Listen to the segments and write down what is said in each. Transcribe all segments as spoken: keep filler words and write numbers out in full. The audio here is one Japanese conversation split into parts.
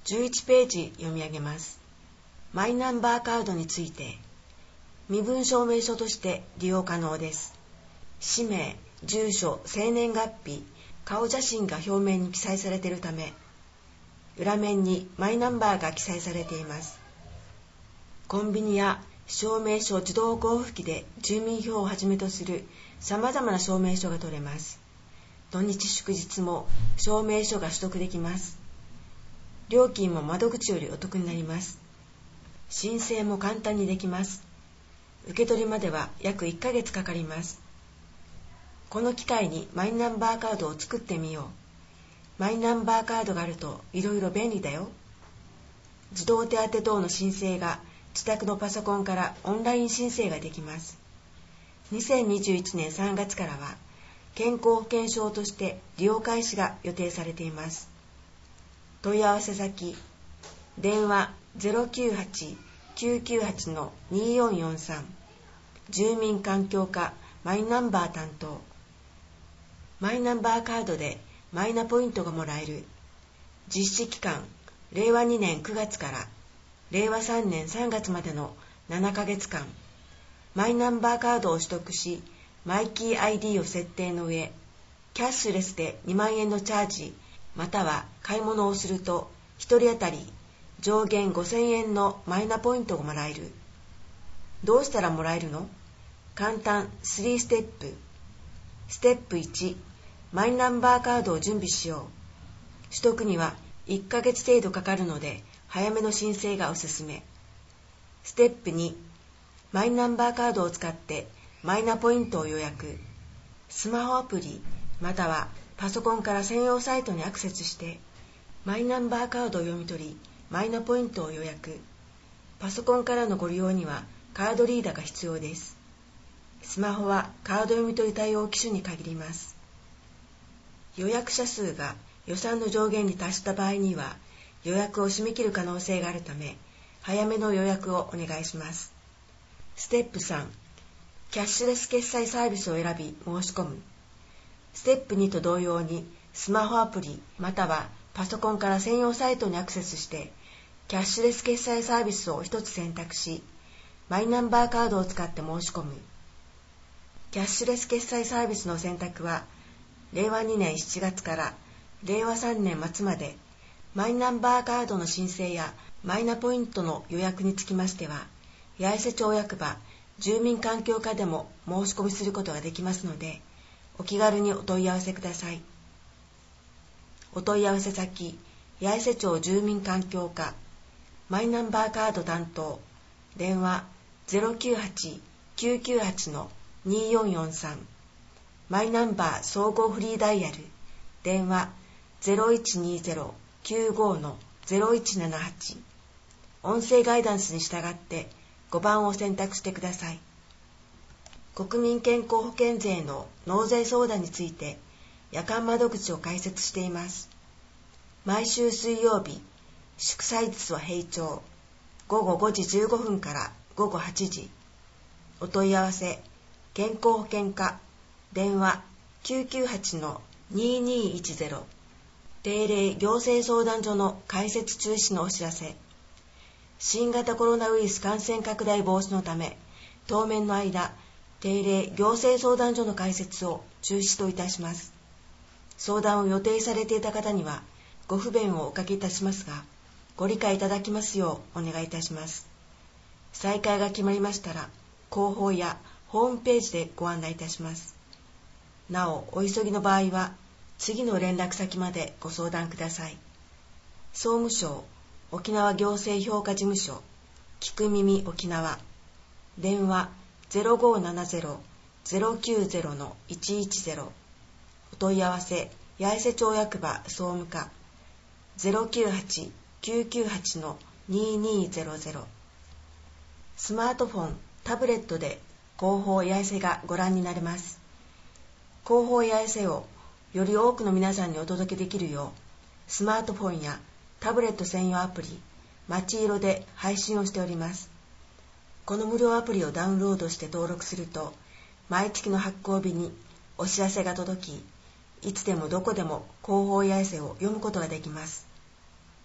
じゅういちページ読み上げます。マイナンバーカードについて、身分証明書として利用可能です。氏名、住所、生年月日、顔写真が表面に記載されているため、裏面にマイナンバーが記載されています。コンビニや証明書自動交付機で住民票をはじめとするさまざまな証明書が取れます。土日祝日も証明書が取得できます。料金も窓口よりお得になります。申請も簡単にできます。受け取りまでは約いっかげつかかります。この機会にマイナンバーカードを作ってみよう。マイナンバーカードがあるといろいろ便利だよ。児童手当等の申請が自宅のパソコンからオンライン申請ができます。にせんにじゅういちねんさんがつからは健康保険証として利用開始が予定されています。問い合わせ先、電話 ゼロきゅうはち きゅうきゅうはち によんよんさん、住民環境課マイナンバー担当。マイナンバーカードでマイナポイントがもらえる。実施期間、れいわにねんくがつかられいわさんねんさんがつまでのななかげつかん、マイナンバーカードを取得し、マイキー アイディー を設定の上、キャッシュレスでにまんえんのチャージ、または買い物をするとひとり当たり上限ごせんえんのマイナポイントがもらえる。どうしたらもらえるの？簡単さんステップ。ステップいち、マイナンバーカードを準備しよう。取得にはいっかげつ程度かかるので、早めの申請がおすすめ。ステップに、マイナンバーカードを使ってマイナポイントを予約。スマホアプリまたはパソコンから専用サイトにアクセスして、マイナンバーカードを読み取り、マイナポイントを予約。パソコンからのご利用にはカードリーダーが必要です。スマホはカード読み取り対応機種に限ります。予約者数が予算の上限に達した場合には予約を締め切る可能性があるため、早めの予約をお願いします。ステップさん、キャッシュレス決済サービスを選び申し込む。ステップにと同様にスマホアプリまたはパソコンから専用サイトにアクセスしてキャッシュレス決済サービスを一つ選択し、マイナンバーカードを使って申し込む。キャッシュレス決済サービスの選択はれいわにねんしちがつかられいわさんねん末まで、マイナンバーカードの申請やマイナポイントの予約につきましては、八重瀬町役場住民環境課でも申し込みすることができますので、お気軽にお問い合わせください。お問い合わせ先、八重瀬町住民環境課マイナンバーカード担当、電話 ゼロきゅうはち きゅうきゅうはち によんよんさん、マイナンバー総合フリーダイヤル、電話 ゼロいちにゼロ きゅうご ゼロいちななはち、音声ガイダンスに従ってごばんを選択してください。国民健康保険税の納税相談について夜間窓口を開設しています。毎週水曜日、祝祭日は平町、ごごごじじゅうごふんからごごはちじ。お問い合わせ、健康保険課、電話 きゅうきゅうはち にーにーいちゼロ、定例行政相談所の開設中止のお知らせ。新型コロナウイルス感染拡大防止のため、当面の間、定例行政相談所の開設を中止といたします。相談を予定されていた方には、ご不便をおかけいたしますが、ご理解いただきますようお願いいたします。再開が決まりましたら、広報やホームページでご案内いたします。なお、お急ぎの場合は、次の連絡先までご相談ください。総務省沖縄行政評価事務所、聞く耳沖縄、電話 ゼロごななゼロ ゼロきゅうゼロ いちいちゼロ、お問い合わせ、八重瀬町役場総務課 ゼロきゅうはち きゅうきゅうはち にーにーゼロゼロ。スマートフォン、タブレットで広報八重瀬がご覧になれます。広報八重瀬をより多くの皆さんにお届けできるよう、スマートフォンやタブレット専用アプリ、まちいろで配信をしております。この無料アプリをダウンロードして登録すると、毎月の発行日にお知らせが届き、いつでもどこでも広報八重瀬を読むことができます。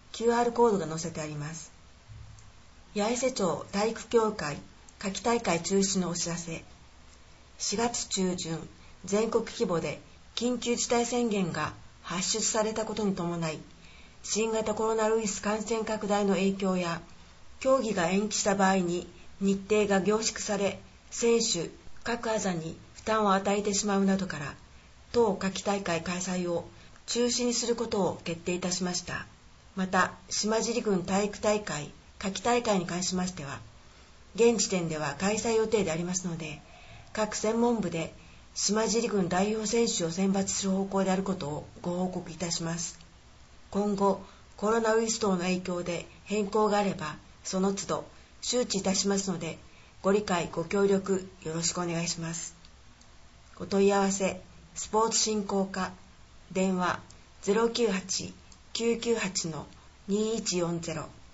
キューアール コードが載せてあります。八重瀬町体育協会夏季大会中止のお知らせ。しがつ中旬、全国規模で緊急事態宣言が発出されたことに伴い、新型コロナウイルス感染拡大の影響や、競技が延期した場合に日程が凝縮され、選手、各アザに負担を与えてしまうなどから、当夏季大会開催を中止にすることを決定いたしました。また、島尻郡体育大会夏季大会に関しましては、現時点では開催予定でありますので、各専門部で島尻郡代表選手を選抜する方向であることをご報告いたします。今後、コロナウイルス等の影響で変更があれば、その都度周知いたしますので、ご理解ご協力よろしくお願いします。お問い合わせ、スポーツ振興課、電話 ゼロきゅうはち きゅうきゅうはち にいちよんゼロ